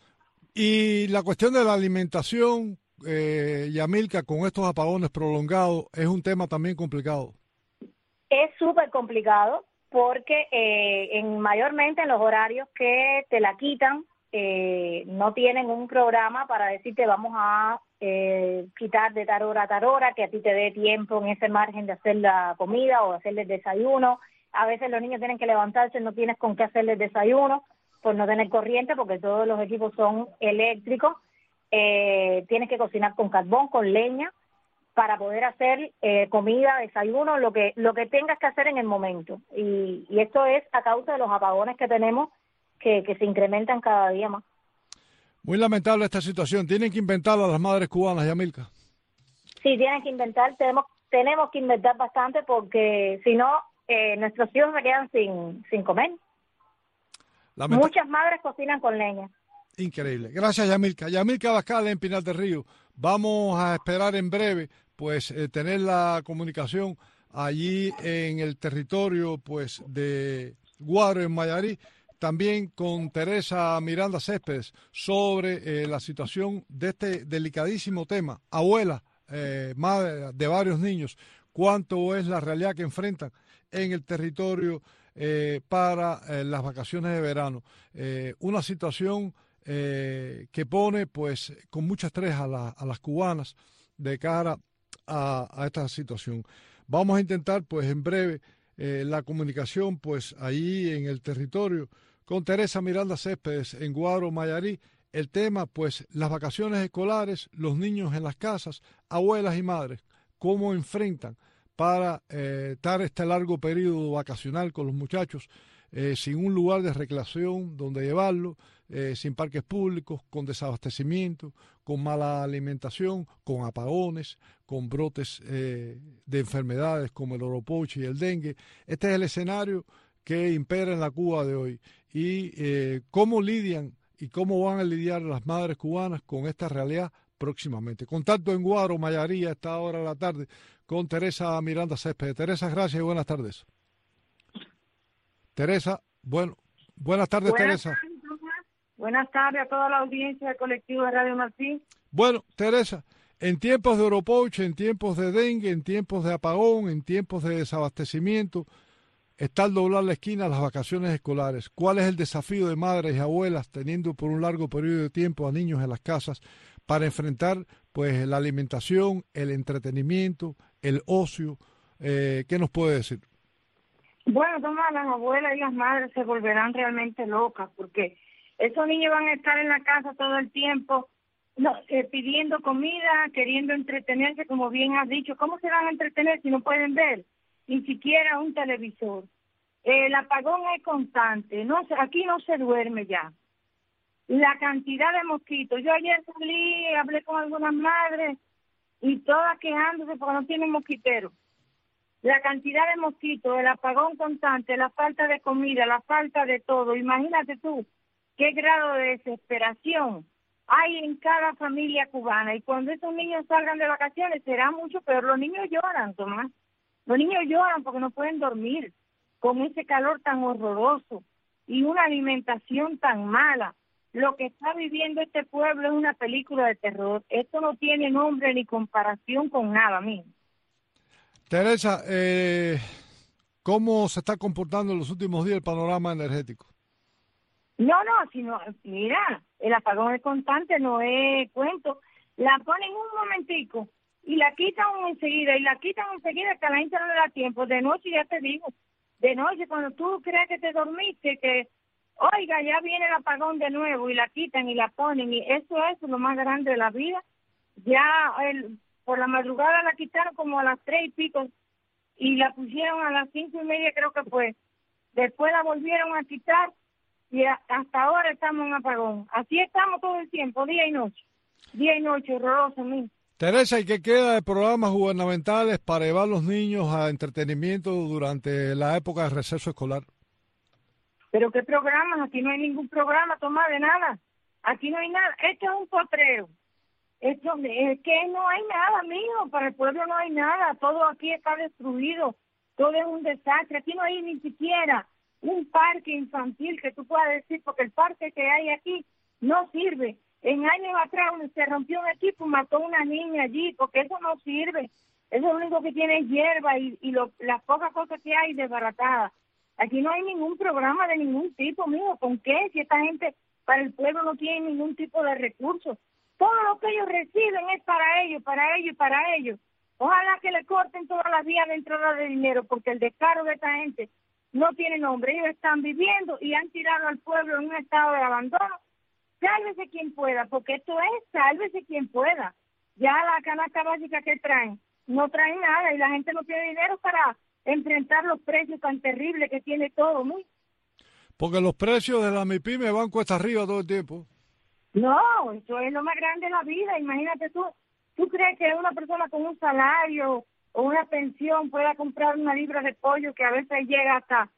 Y la cuestión de la alimentación, Yamilca, con estos apagones prolongados, es un tema también complicado. Es súper complicado porque mayormente en los horarios que te la quitan, no tienen un programa para decirte vamos a quitar de tal hora a tal hora, que a ti te dé tiempo en ese margen de hacer la comida o hacerle el desayuno. A veces los niños tienen que levantarse, no tienes con qué hacerles desayuno por no tener corriente, porque todos los equipos son eléctricos. Tienes que cocinar con carbón, con leña, para poder hacer comida, desayuno, lo que tengas que hacer en el momento. Y esto es a causa de los apagones que tenemos, que se incrementan cada día más. Muy lamentable esta situación. Tienen que inventar a las madres cubanas, Yamilca. Sí, tienen que inventar. Tenemos que inventar bastante, porque si no, nuestros hijos se quedan sin comer. Muchas madres cocinan con leña. Increíble. Gracias, Yamilca. Yamilca Abascal en Pinar del Río. Vamos a esperar en breve, pues, tener la comunicación allí en el territorio, pues, de Guaro, en Mayarí, también con Teresa Miranda Céspedes, sobre la situación de este delicadísimo tema. Abuela, madre de varios niños, cuánto es la realidad que enfrentan en el territorio para las vacaciones de verano. Una situación que pone, pues, con mucho estrés a las cubanas de cara a esta situación. Vamos a intentar, pues, en breve la comunicación, pues, ahí en el territorio con Teresa Miranda Céspedes en Guaro, Mayarí. El tema, pues, las vacaciones escolares, los niños en las casas, abuelas y madres, cómo enfrentan para dar este largo periodo vacacional con los muchachos, sin un lugar de recreación donde llevarlo, sin parques públicos, con desabastecimiento, con mala alimentación, con apagones, con brotes de enfermedades como el oropoche y el dengue. Este es el escenario que impera en la Cuba de hoy. Y cómo lidian y cómo van a lidiar las madres cubanas con esta realidad próximamente. Contacto en Guaro, Mayarí, a esta hora de la tarde, con Teresa Miranda Céspedes. Teresa, gracias y buenas tardes. Teresa, buenas tardes, Teresa. Buenas tardes a toda la audiencia del colectivo de Radio Martí. Bueno, Teresa, en tiempos de oropoche, en tiempos de dengue, en tiempos de apagón, en tiempos de desabastecimiento, está al doblar la esquina las vacaciones escolares. ¿Cuál es el desafío de madres y abuelas teniendo por un largo periodo de tiempo a niños en las casas para enfrentar pues la alimentación, el entretenimiento, el ocio? ¿Qué nos puede decir? Bueno, Tomás, las abuelas y las madres se volverán realmente locas porque esos niños van a estar en la casa todo el tiempo pidiendo comida, queriendo entretenerse, como bien has dicho. ¿Cómo se van a entretener si no pueden ver ni siquiera un televisor? El apagón es constante, aquí no se duerme ya. La cantidad de mosquitos. Yo ayer salí, hablé con algunas madres y todas quejándose porque no tienen mosquiteros. La cantidad de mosquitos, el apagón constante, la falta de comida, la falta de todo. Imagínate tú qué grado de desesperación hay en cada familia cubana. Y cuando esos niños salgan de vacaciones será mucho peor. Los niños lloran, Tomás. Los niños lloran porque no pueden dormir con ese calor tan horroroso y una alimentación tan mala. Lo que está viviendo este pueblo es una película de terror. Esto no tiene nombre ni comparación con nada mismo. Teresa, ¿cómo se está comportando en los últimos días el panorama energético? Mira, el apagón es constante, no es cuento. La ponen un momentico y la quitan enseguida, que a la gente no le da tiempo. De noche, ya te digo, de noche, cuando tú crees que te dormiste, que, oiga, ya viene el apagón de nuevo, y la quitan y la ponen, y eso es lo más grande de la vida. Ya por la madrugada la quitaron como a las 3 y pico, y la pusieron a las 5:30, creo que fue. Después la volvieron a quitar, y hasta ahora estamos en apagón. Así estamos todo el tiempo, día y noche, horroroso mismo. Teresa, ¿y qué queda de programas gubernamentales para llevar a los niños a entretenimiento durante la época de receso escolar? ¿Pero qué programas? Aquí no hay ningún programa, Tomás, de nada. Aquí no hay nada. Esto es un potrero. Esto es que no hay nada, mijo. Para el pueblo no hay nada. Todo aquí está destruido. Todo es un desastre. Aquí no hay ni siquiera un parque infantil que tú puedas decir, porque el parque que hay aquí no sirve. En años atrás se rompió un equipo, mató a una niña allí, porque eso no sirve. Eso lo único que tiene es hierba y las pocas cosas que hay desbaratadas. Aquí no hay ningún programa de ningún tipo, mijo. ¿Con qué? Si esta gente para el pueblo no tiene ningún tipo de recursos. Todo lo que ellos reciben es para ellos, para ellos y para ellos. Ojalá que le corten todas las vías de entrada de dinero, porque el descaro de esta gente no tiene nombre. Ellos están viviendo y han tirado al pueblo en un estado de abandono. Sálvese quien pueda, porque esto es sálvese quien pueda. Ya la canasta básica que traen, no traen nada y la gente no tiene dinero para enfrentar los precios tan terribles que tiene todo, ¿no? Porque los precios de la MIPYME van cuesta arriba todo el tiempo. No, eso es lo más grande de la vida. Imagínate tú crees que una persona con un salario o una pensión pueda comprar una libra de pollo que a veces llega hasta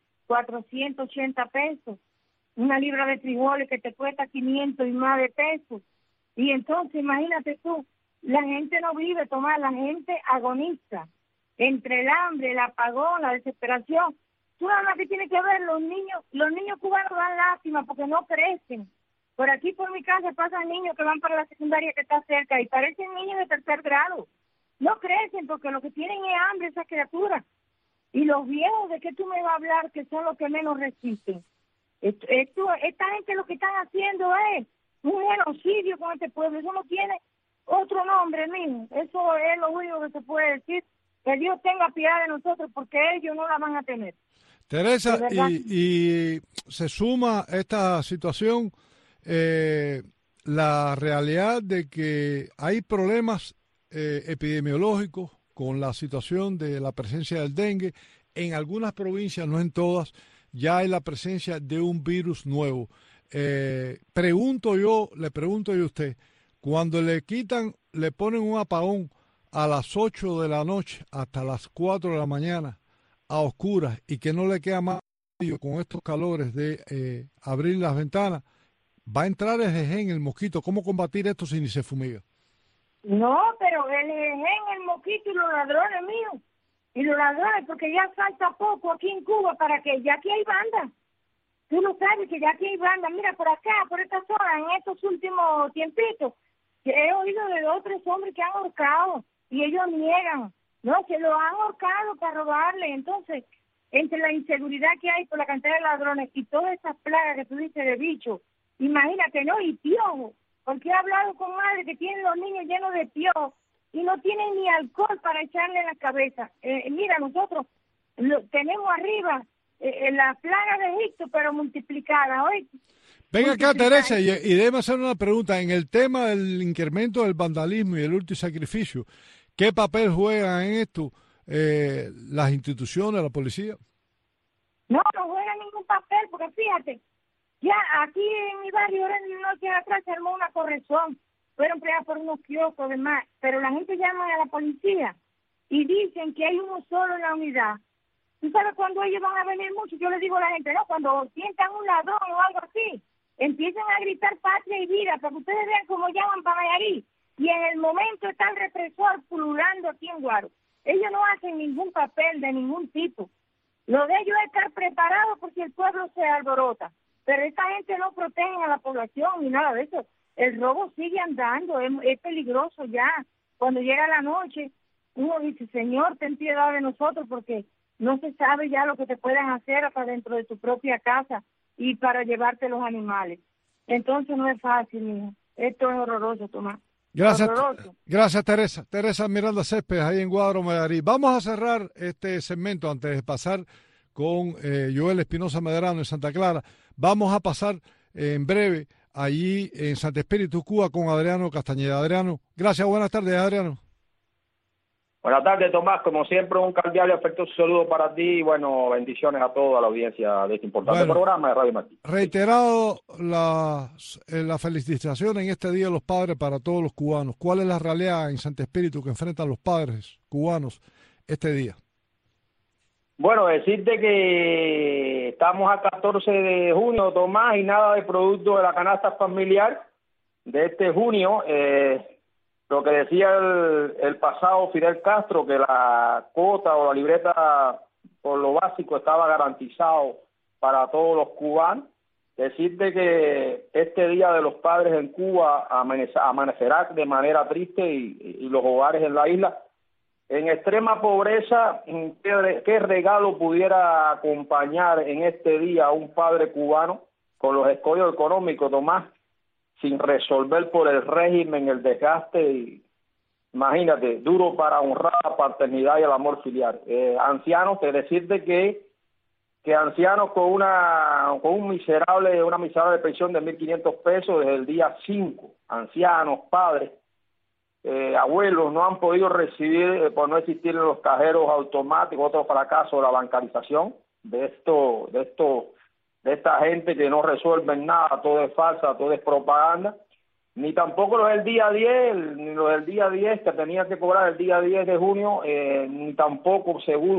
480 pesos, una libra de frijoles que te cuesta 500 y más de pesos. Y entonces imagínate tú, la gente no vive, Tomás, la gente agoniza entre el hambre, el apagón, la desesperación. Tú nada más que tienes que ver, los niños cubanos dan lástima porque no crecen. Por aquí, por mi casa, pasan niños que van para la secundaria que está cerca y parecen niños de 3er grado. No crecen porque lo que tienen es hambre, esas criaturas. Y los viejos, ¿de qué tú me vas a hablar? Que son los que menos resisten. Esta gente lo que están haciendo es un genocidio con este pueblo. Eso no tiene otro nombre, mijo. Eso es lo único que se puede decir. Que Dios tenga piedad de nosotros porque ellos no la van a tener. Teresa, y se suma esta situación la realidad de que hay problemas epidemiológicos con la situación de la presencia del dengue. En algunas provincias, no en todas, ya hay la presencia de un virus nuevo. Le pregunto yo a usted, cuando le ponen un apagón a las 8 de la noche hasta las 4 de la mañana a oscuras y que no le queda más con estos calores de abrir las ventanas, va a entrar el jején, el mosquito. ¿Cómo combatir esto si ni se fumiga? No, pero el jején, el mosquito y los ladrones míos. Y los ladrones, porque ya falta poco aquí en Cuba para que ya aquí hay bandas. Tú lo sabes que ya aquí hay bandas. Mira, por acá, por esta zona, en estos últimos tiempitos, que he oído de 2 o 3 hombres que han ahorcado y ellos niegan. No, que lo han ahorcado para robarle. Entonces, entre la inseguridad que hay por la cantidad de ladrones y todas esas plagas que tú dices de bichos, imagínate, ¿no? Y piojos, porque he hablado con madres que tienen los niños llenos de piojos y no tienen ni alcohol para echarle en la cabeza. Mira, nosotros tenemos arriba la plaga de Egipto, pero multiplicada. Hoy Ven acá, Teresa, y déjame hacer una pregunta. En el tema del incremento del vandalismo y el último sacrificio, ¿qué papel juegan en esto las instituciones, la policía? No juegan ningún papel, porque fíjate, ya aquí en mi barrio, noches atrás se armó una corrección, fueron pregados por unos kioscos demás, pero la gente llama a la policía y dicen que hay uno solo en la unidad. ¿Tú sabes cuándo ellos van a venir mucho? Yo les digo a la gente, no, cuando sientan un ladrón o algo así, empiezan a gritar patria y vida, para que ustedes vean cómo llaman para Mayarí. Y en el momento está el represor pululando aquí en Guaro. Ellos no hacen ningún papel de ningún tipo. Lo de ellos es estar preparados por si el pueblo se alborota. Pero esta gente no protege a la población ni nada de eso. El robo sigue andando, es peligroso ya. Cuando llega la noche, uno dice, Señor, ten piedad de nosotros, porque no se sabe ya lo que te pueden hacer hasta dentro de tu propia casa y para llevarte los animales. Entonces no es fácil, mijo. Esto es horroroso, Tomás. Gracias, Teresa. Teresa Miranda Céspedes, ahí en Guadro, Mayarí. Vamos a cerrar este segmento antes de pasar con Joel Espinosa Medrano en Santa Clara. Vamos a pasar en breve allí en Santo Espíritu, Cuba, con Adriano Castañeda. Adriano, gracias, buenas tardes, Adriano. Buenas tardes, Tomás. Como siempre, un cordial y afectuoso saludo para ti y, bueno, bendiciones a toda la audiencia de este importante programa de Radio Martí. Reiterado la felicitación en este Día de los Padres para todos los cubanos. ¿Cuál es la realidad en Santo Espíritu que enfrentan los padres cubanos este día? Bueno, decirte que estamos a 14 de junio, Tomás, y nada de producto de la canasta familiar de este junio. Lo que decía el pasado Fidel Castro, que la cuota o la libreta por lo básico estaba garantizado para todos los cubanos. Decirte que este Día de los Padres en Cuba amanecerá de manera triste y los hogares en la isla en extrema pobreza. ¿Qué regalo pudiera acompañar en este día a un padre cubano con los escollos económicos, Tomás, sin resolver por el régimen, el desgaste? Y imagínate, duro para honrar la paternidad y el amor filial. Ancianos, decirte que ancianos con una miserable pensión de 1.500 pesos desde el día 5, ancianos, padres, abuelos, no han podido recibir por no existir en los cajeros automáticos. Otro fracaso de la bancarización de esta gente que no resuelven nada, todo es falsa, todo es propaganda. Ni tampoco los del día 10, ni los del día 10 que tenían que cobrar el día 10 de junio, ni tampoco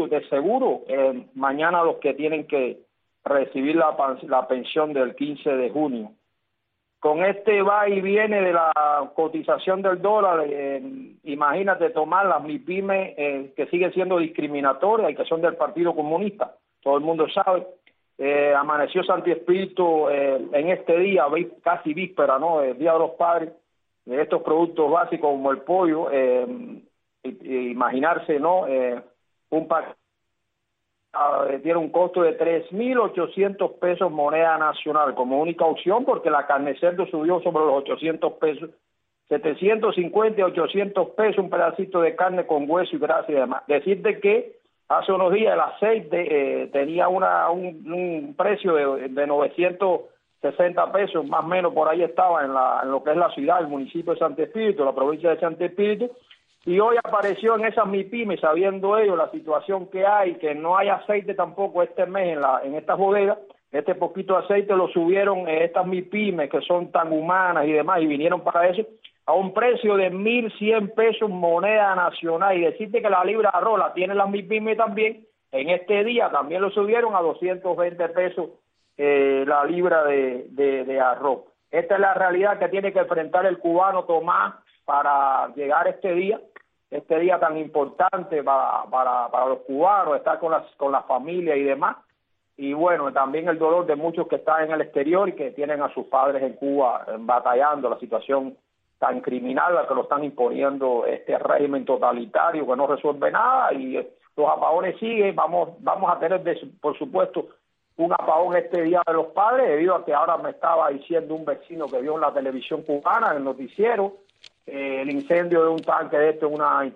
mañana los que tienen que recibir la pensión del 15 de junio. Con este va y viene de la cotización del dólar, imagínate tomar las MIPYME que siguen siendo discriminatorias y que son del Partido Comunista, todo el mundo sabe. Amaneció Santo Espíritu en este día, casi víspera, ¿no?, el Día de los Padres, de estos productos básicos como el pollo, imaginarse, ¿no?, un paquete tiene un costo de 3.800 pesos moneda nacional como única opción, porque la carne cerdo subió sobre los 800 pesos, 750 y 800 pesos un pedacito de carne con hueso y grasa y demás. Decirte que hace unos días el aceite tenía un precio de 960 pesos, más o menos por ahí estaba en lo que es la ciudad, el municipio de Santo Espíritu, la provincia de Santo Espíritu, y hoy apareció en esas MIPYME, sabiendo ellos la situación que hay, que no hay aceite tampoco este mes en estas bodegas. Este poquito de aceite lo subieron estas MIPYME que son tan humanas y demás, y vinieron para eso, a un precio de 1.100 pesos moneda nacional. Y decirte que la libra de arroz la tienen las MIPYME también, en este día también lo subieron a 220 pesos la libra de arroz. Esta es la realidad que tiene que enfrentar el cubano, Tomás, para llegar este día tan importante para los cubanos, estar con la familia y demás. Y bueno, también el dolor de muchos que están en el exterior y que tienen a sus padres en Cuba batallando la situación tan criminal, la que lo están imponiendo este régimen totalitario que no resuelve nada. Y los apagones siguen, vamos a tener, por supuesto, un apagón este Día de los Padres, debido a que ahora me estaba diciendo un vecino que vio en la televisión cubana, en el noticiero, el incendio de un tanque de esto es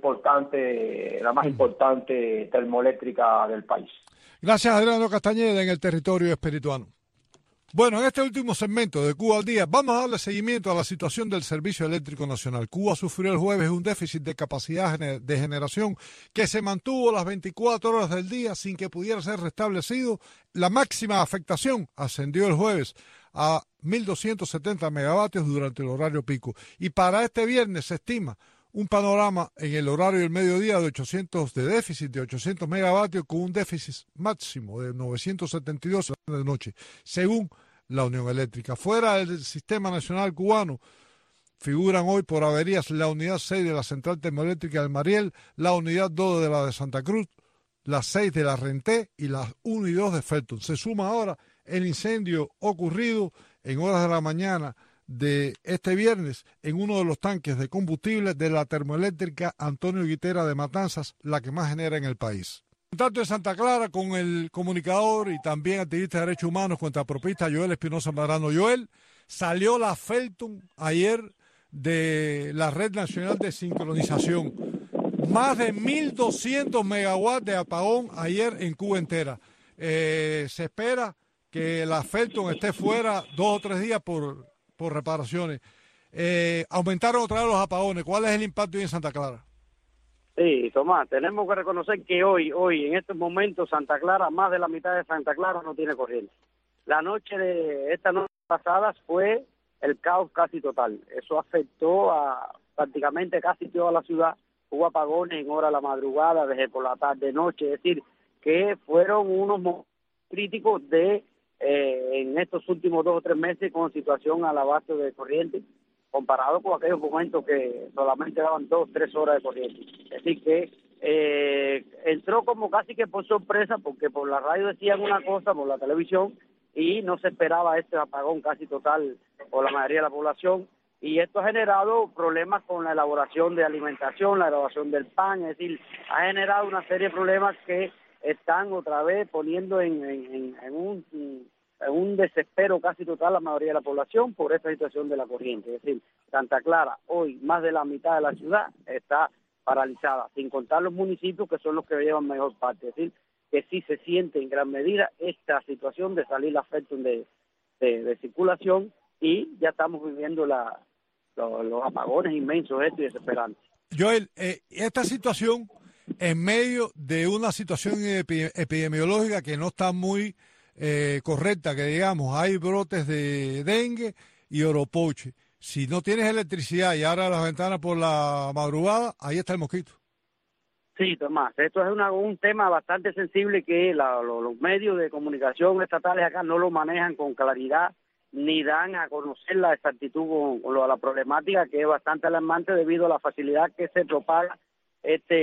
la más importante termoeléctrica del país. Gracias, Adriano Castañeda, en el territorio espirituano. Bueno, en este último segmento de Cuba al Día vamos a darle seguimiento a la situación del Servicio Eléctrico Nacional. Cuba sufrió el jueves un déficit de capacidad de generación que se mantuvo las 24 horas del día sin que pudiera ser restablecido. La máxima afectación ascendió el jueves a 1.270 megavatios durante el horario pico. Y para este viernes se estima un panorama en el horario del mediodía de déficit de 800 megavatios con un déficit máximo de 972 de noche, según la Unión Eléctrica. Fuera del Sistema Nacional Cubano figuran hoy por averías la unidad 6 de la Central Termoeléctrica del Mariel, la unidad 2 de la de Santa Cruz, la 6 de la Renté y las 1 y 2 de Felton. Se suma ahora el incendio ocurrido en horas de la mañana de este viernes en uno de los tanques de combustible de la termoeléctrica Antonio Guitera de Matanzas, la que más genera en el país. Tanto en Santa Clara con el comunicador y también activista de derechos humanos contrapropista Joel Espinosa Marano. Joel, salió la Felton ayer de la Red Nacional de Sincronización. Más de 1.200 megawatts de apagón ayer en Cuba entera. Se espera que la Felton esté fuera 2 o 3 días por reparaciones. Aumentaron otra vez los apagones. ¿Cuál es el impacto hoy en Santa Clara? Sí, Tomás, tenemos que reconocer que hoy, en estos momentos, Santa Clara, más de la mitad de Santa Clara no tiene corriente. Esta noche pasada fue el caos casi total. Eso afectó a prácticamente casi toda la ciudad. Hubo apagones en hora de la madrugada, desde por la tarde, noche, es decir, que fueron unos momentos críticos en estos últimos 2 o 3 meses con situación al abasto de corriente, comparado con aquellos momentos que solamente daban 2 o 3 horas de corriente. Es decir que entró como casi que por sorpresa, porque por la radio decían una cosa, por la televisión, y no se esperaba este apagón casi total por la mayoría de la población, y esto ha generado problemas con la elaboración de alimentación, la elaboración del pan, es decir, ha generado una serie de problemas que están otra vez poniendo en un desespero casi total la mayoría de la población por esta situación de la corriente. Es decir, Santa Clara, hoy más de la mitad de la ciudad está paralizada, sin contar los municipios que son los que llevan mejor parte. Es decir, que sí se siente en gran medida esta situación de salir la Felton de circulación, y ya estamos viviendo los apagones inmensos y desesperantes. Joel, esta situación en medio de una situación epidemiológica que no está muy correcta, que digamos, hay brotes de dengue y oropoche. Si no tienes electricidad y abres las ventanas por la madrugada, ahí está el mosquito. Sí, Tomás, esto es un tema bastante sensible que los medios de comunicación estatales acá no lo manejan con claridad, ni dan a conocer la exactitud con la problemática, que es bastante alarmante debido a la facilidad que se propaga esta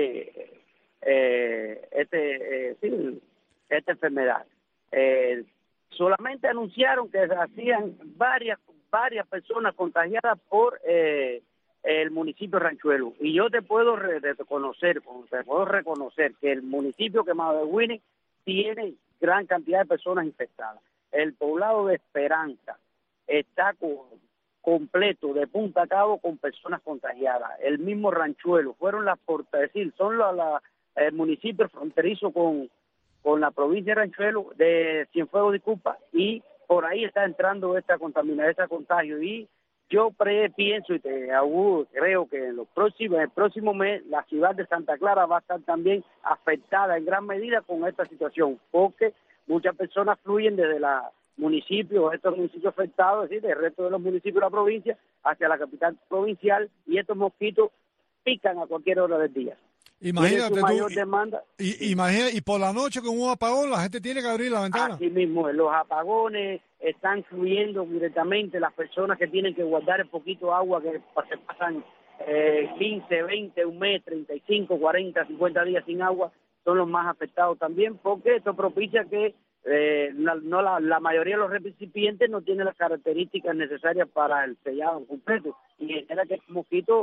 enfermedad. Solamente anunciaron que hacían varias personas contagiadas por el municipio de Ranchuelo, y yo te puedo reconocer que el municipio Quemado de Winnie tiene gran cantidad de personas infectadas. El poblado de Esperanza está completo de punta a cabo con personas contagiadas. El mismo Ranchuelo son el municipio fronterizo con la provincia de Ranchuelo, de Cienfuegos, disculpa, y por ahí está entrando esta contaminación, este contagio. Y yo pienso y creo que en el próximo mes la ciudad de Santa Clara va a estar también afectada en gran medida con esta situación, porque muchas personas fluyen desde estos municipios afectados, es decir, del resto de los municipios de la provincia, hacia la capital provincial, y estos mosquitos pican a cualquier hora del día. Imagínate demanda. Y por la noche con un apagón la gente tiene que abrir la ventana. Así mismo, los apagones están fluyendo directamente. Las personas que tienen que guardar el poquito de agua, que se pasan 15, 20, un mes, 35, 40, 50 días sin agua, son los más afectados también, porque esto propicia que la mayoría de los recipientes no tienen las características necesarias para el sellado completo, y genera que el mosquito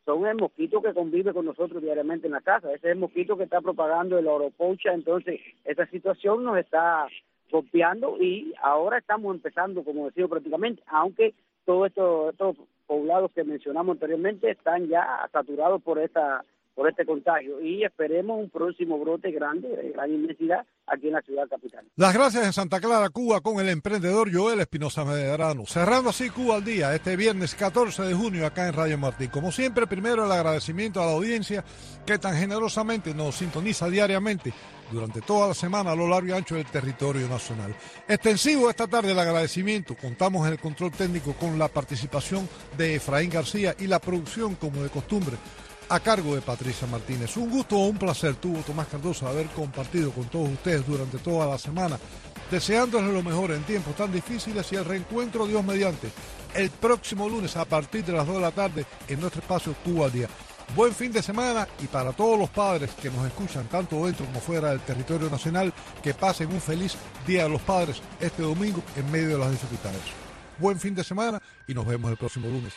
son el mosquito que convive con nosotros diariamente en la casa. Ese es el mosquito que está propagando el oropocha. Entonces, esta situación nos está golpeando y ahora estamos empezando, como decía prácticamente, aunque todos estos poblados que mencionamos anteriormente están ya saturados por este contagio y esperemos un próximo brote grande, de gran inmensidad, aquí en la ciudad capital. Las gracias en Santa Clara, Cuba, con el emprendedor Joel Espinosa Medrano. Cerrando así Cuba al Día, este viernes 14 de junio acá en Radio Martí. Como siempre, primero el agradecimiento a la audiencia que tan generosamente nos sintoniza diariamente durante toda la semana a lo largo y ancho del territorio nacional. Extensivo esta tarde el agradecimiento. Contamos en el control técnico con la participación de Efraín García y la producción, como de costumbre, a cargo de Patricia Martínez. Un gusto o un placer tuvo Tomás Cardoso haber compartido con todos ustedes durante toda la semana, deseándoles lo mejor en tiempos tan difíciles y el reencuentro, Dios mediante, el próximo lunes a partir de las 2 de la tarde en nuestro espacio Cuba al Día. Buen fin de semana y para todos los padres que nos escuchan tanto dentro como fuera del territorio nacional, que pasen un feliz Día de los Padres este domingo en medio de las dificultades. Buen fin de semana y nos vemos el próximo lunes.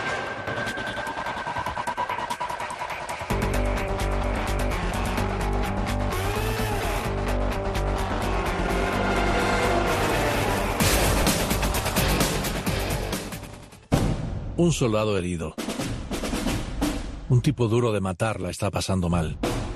Un soldado herido. Un tipo duro de matar la está pasando mal.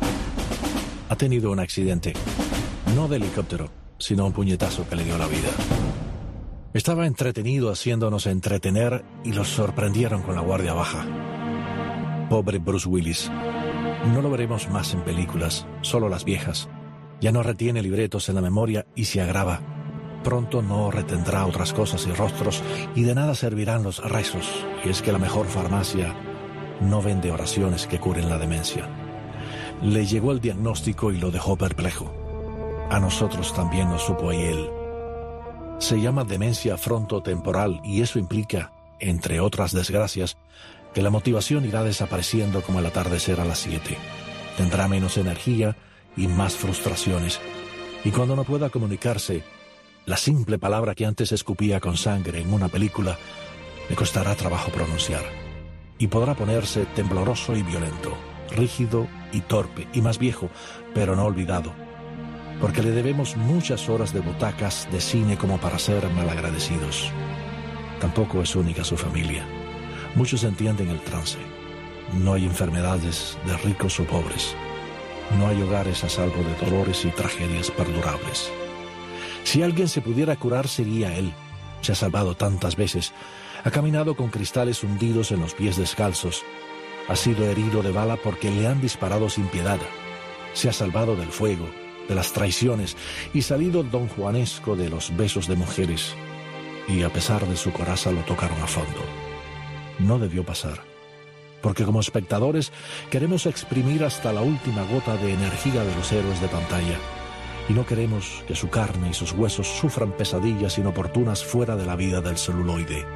Ha tenido un accidente. No de helicóptero, sino un puñetazo que le dio la vida. Estaba entretenido haciéndonos entretener y los sorprendieron con la guardia baja. Pobre Bruce Willis. No lo veremos más en películas, solo las viejas. Ya no retiene libretos en la memoria y se agrava. Pronto no retendrá otras cosas y rostros y de nada servirán los rezos. Y es que la mejor farmacia no vende oraciones que curen la demencia. Le llegó el diagnóstico y lo dejó perplejo. A nosotros también nos supo ahí él. Se llama demencia frontotemporal y eso implica, entre otras desgracias, que la motivación irá desapareciendo como el atardecer a las 7. Tendrá menos energía y más frustraciones. Y cuando no pueda comunicarse, la simple palabra que antes escupía con sangre en una película le costará trabajo pronunciar. Y podrá ponerse tembloroso y violento, rígido y torpe, y más viejo, pero no olvidado. Porque le debemos muchas horas de butacas de cine como para ser malagradecidos. Tampoco es única su familia. Muchos entienden el trance. No hay enfermedades de ricos o pobres. No hay hogares a salvo de dolores y tragedias perdurables. Si alguien se pudiera curar sería él. Se ha salvado tantas veces. Ha caminado con cristales hundidos en los pies descalzos. Ha sido herido de bala porque le han disparado sin piedad. Se ha salvado del fuego, de las traiciones y salido don Juanesco de los besos de mujeres. Y a pesar de su coraza lo tocaron a fondo. No debió pasar. Porque como espectadores queremos exprimir hasta la última gota de energía de los héroes de pantalla. Y no queremos que su carne y sus huesos sufran pesadillas inoportunas fuera de la vida del celuloide.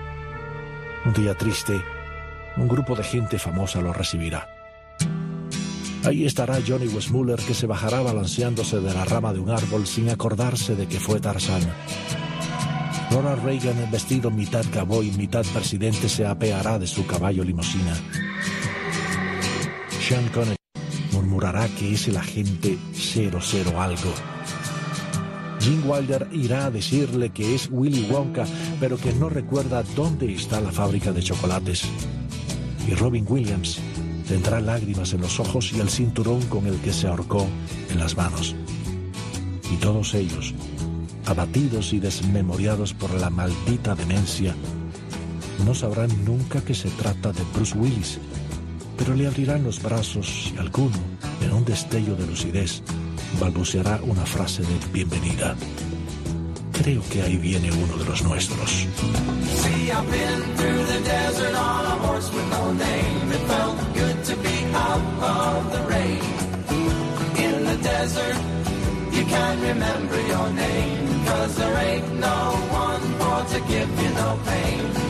Un día triste, un grupo de gente famosa lo recibirá. Ahí estará Johnny Weissmuller, que se bajará balanceándose de la rama de un árbol sin acordarse de que fue Tarzán. Ronald Reagan, vestido mitad cowboy, mitad presidente, se apeará de su caballo limusina. Sean Connery murmurará que es el agente 00 algo. Gene Wilder irá a decirle que es Willy Wonka, pero que no recuerda dónde está la fábrica de chocolates. Y Robin Williams tendrá lágrimas en los ojos y el cinturón con el que se ahorcó en las manos. Y todos ellos, abatidos y desmemoriados por la maldita demencia, no sabrán nunca que se trata de Bruce Willis, pero le abrirán los brazos y alguno, en un destello de lucidez, balbuceará una frase de bienvenida. Creo que ahí viene uno de los nuestros. See, I've been through the desert on a horse with no name. It felt good to be out of the rain. In the desert, you can't remember your name, 'cause there ain't no one for to give you no pain.